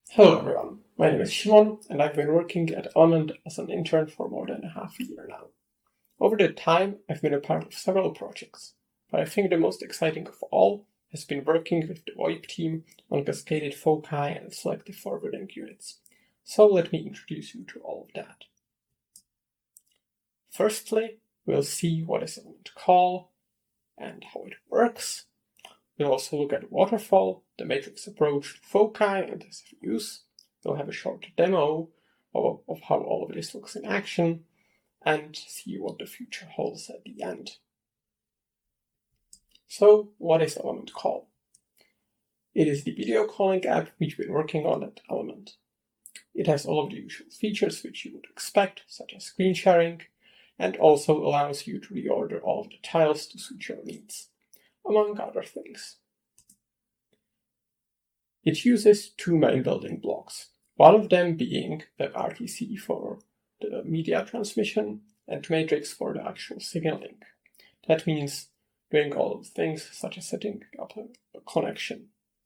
Hello everyone, my name is Shimon and I've been working at Element as an intern for more than a half a year now. Over the time, I've been a part of several projects, but I think the most exciting of all has been working with the VoIP team on cascaded foci and selective forwarding units. So let me introduce you to all of that. Firstly, we'll see what is Element call and how it works. We'll also look at waterfall, the matrix approach to foci and SFUs. We'll have a short demo of how all of this looks in action and see what the future holds at the end. So, what is Element Call? It is the video calling app we've been working on at Element. It has all of the usual features which you would expect, such as screen sharing, and also allows you to reorder all of the tiles to suit your needs, among other things. It uses two main building blocks, one of them being WebRTC for the media transmission and Matrix for the actual signaling. That means doing all of the things such as setting up a connection.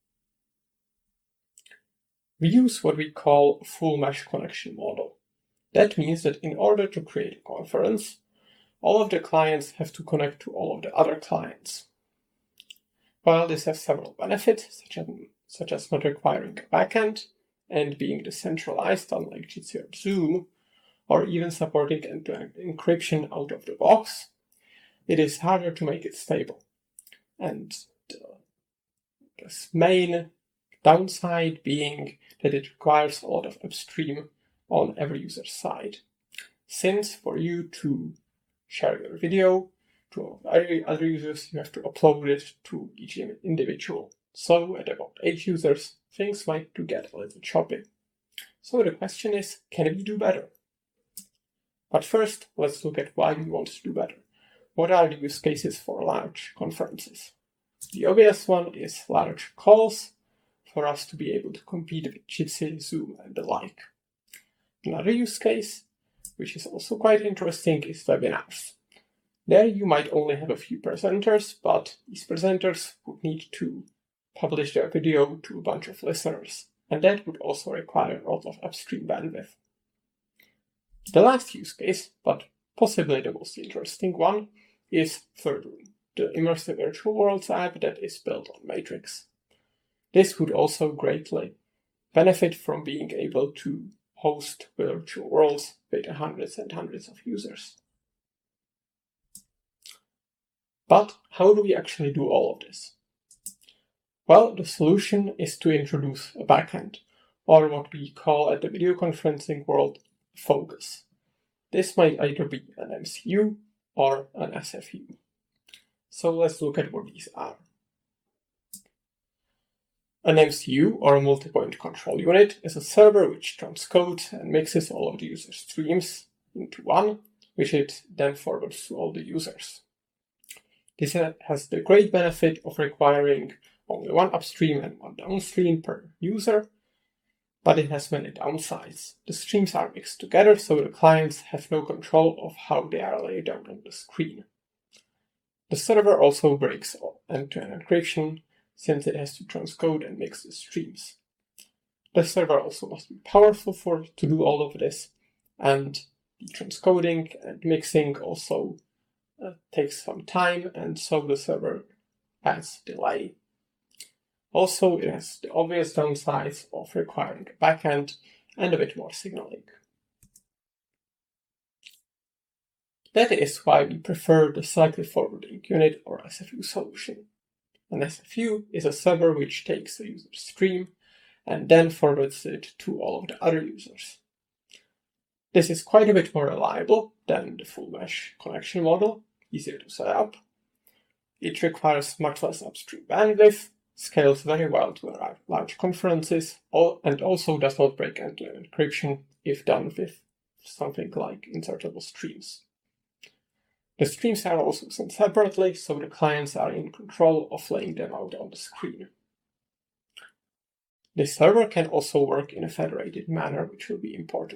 We use what we call a full mesh connection model. That means that in order to create a conference, all of the clients have to connect to all of the other clients. While this has several benefits, such as not requiring a backend and being decentralized unlike Jitsi or Zoom, or even supporting end-to-end encryption out of the box, it is harder to make it stable. And the main downside being that it requires a lot of upstream on every user's side. Since for you to share your video to other users, you have to upload it to each individual. So at about 8 users, things might get a little choppy. So the question is, can we do better? But first, let's look at why we want to do better. What are the use cases for large conferences? The obvious one is large calls, for us to be able to compete with Jitsi, Zoom, and the like. Another use case, which is also quite interesting, is webinars. There you might only have a few presenters, but these presenters would need to publish their video to a bunch of listeners, and that would also require a lot of upstream bandwidth. The last use case, but possibly the most interesting one, is Thirdroom, the immersive virtual worlds app that is built on Matrix. This would also greatly benefit from being able to host virtual worlds with hundreds and hundreds of users. But how do we actually do all of this? Well, the solution is to introduce a backend, or what we call at the video conferencing world, focus. This might either be an MCU or an SFU. So let's look at what these are. An MCU, or a multi-point control unit, is a server which transcodes and mixes all of the user streams into one, which it then forwards to all the users. This has the great benefit of requiring only one upstream and one downstream per user, but it has many downsides. The streams are mixed together, so the clients have no control of how they are laid out on the screen. The server also breaks end-to-end encryption, since it has to transcode and mix the streams. The server also must be powerful to do all of this, and the transcoding and mixing also takes some time, and so the server has delay. Also, it has the obvious downsides of requiring a backend and a bit more signaling. That is why we prefer the selective forwarding unit or SFU solution. An SFU is a server which takes a user stream and then forwards it to all of the other users. This is quite a bit more reliable than the full mesh connection model, easier to set up. It requires much less upstream bandwidth, scales very well to large conferences, and also does not break end-to-end encryption if done with something like insertable streams. The streams are also sent separately, so the clients are in control of laying them out on the screen. The server can also work in a federated manner, which will be important